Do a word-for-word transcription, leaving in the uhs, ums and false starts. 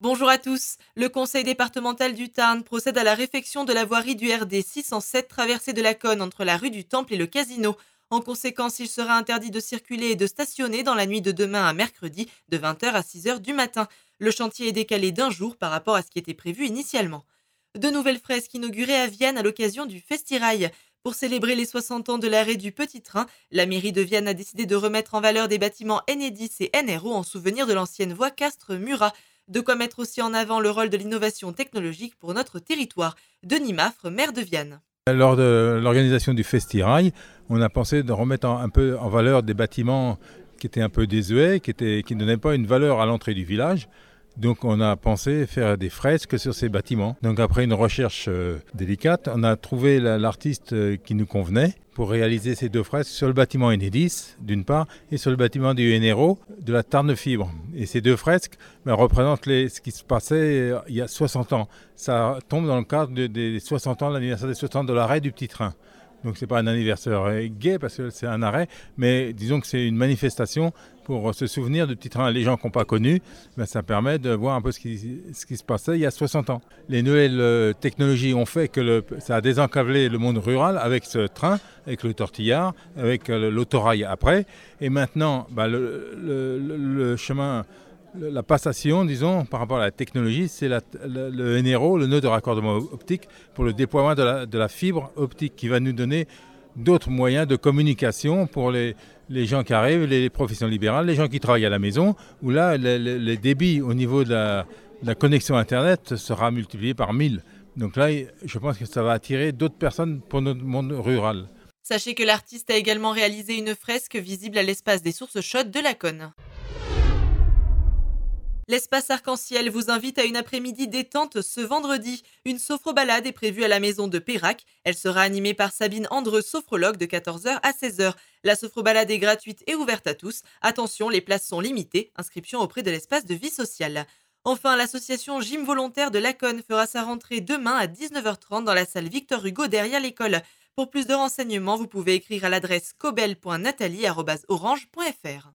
Bonjour à tous. Le conseil départemental du Tarn procède à la réfection de la voirie du R D six cent sept traversée de la Conne entre la rue du Temple et le Casino. En conséquence, il sera interdit de circuler et de stationner dans la nuit de demain à mercredi de vingt heures à six heures du matin. Le chantier est décalé d'un jour par rapport à ce qui était prévu initialement. De nouvelles fresques inaugurées à Vienne à l'occasion du Festirail. Pour célébrer les soixante ans de l'arrêt du petit train, la mairie de Vienne a décidé de remettre en valeur des bâtiments Enedis et N R O en souvenir de l'ancienne voie Castres-Murat. De quoi mettre aussi en avant le rôle de l'innovation technologique pour notre territoire. Denis Maffre, maire de Vienne. Lors de l'organisation du Festirail, on a pensé de remettre un peu en valeur des bâtiments qui étaient un peu désuets, qui, étaient, qui ne donnaient pas une valeur à l'entrée du village. Donc on a pensé faire des fresques sur ces bâtiments. Donc après une recherche euh, délicate, on a trouvé la, l'artiste euh, qui nous convenait pour réaliser ces deux fresques sur le bâtiment Enedis, d'une part, et sur le bâtiment du N R O de la Tarn Fibre. Et ces deux fresques ben, représentent les, ce qui se passait euh, il y a soixante ans. Ça tombe dans le cadre de, des soixante ans, l'anniversaire des soixante ans de l'arrêt du petit train. Donc ce n'est pas un anniversaire gai parce que c'est un arrêt, mais disons que c'est une manifestation pour se souvenir du petit train. Les gens qui n'ont pas connu, ben ça permet de voir un peu ce qui, ce qui se passait il y a soixante ans. Les nouvelles euh, technologies ont fait que le, ça a désenclavé le monde rural avec ce train, avec le tortillard, avec euh, l'autorail après. Et maintenant, ben, le, le, le, le chemin... La passation, disons, par rapport à la technologie, c'est la, le, le N R O, le nœud de raccordement optique, pour le déploiement de la, de la fibre optique qui va nous donner d'autres moyens de communication pour les, les gens qui arrivent, les professions libérales, les gens qui travaillent à la maison, où là, le, le, le débit au niveau de la, de la connexion Internet sera multiplié par mille. Donc là, je pense que ça va attirer d'autres personnes pour notre monde rural. Sachez que l'artiste a également réalisé une fresque visible à l'espace des sources chaudes de la Conne. L'espace arc-en-ciel vous invite à une après-midi détente ce vendredi. Une sophrobalade est prévue à la maison de Pérac. Elle sera animée par Sabine Andreux, sophrologue, de quatorze heures à seize heures. La sophrobalade est gratuite et ouverte à tous. Attention, les places sont limitées. Inscription auprès de l'espace de vie sociale. Enfin, l'association Gym Volontaire de Laconne fera sa rentrée demain à dix-neuf heures trente dans la salle Victor Hugo derrière l'école. Pour plus de renseignements, vous pouvez écrire à l'adresse cobel point nathalie arobase orange point f r.